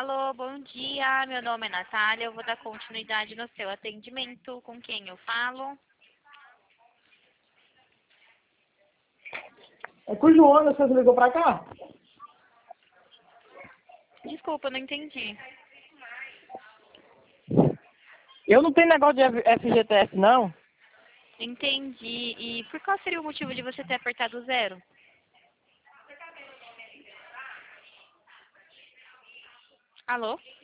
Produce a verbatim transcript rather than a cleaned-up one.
Alô, bom dia. Meu nome é Natália. Eu vou dar continuidade no seu atendimento. Com quem eu falo? É com o João, você ligou pra cá? Desculpa, eu não entendi. Eu não tenho negócio de F G T S, não. Entendi. E por qual seria o motivo de você ter apertado o zero? Alô?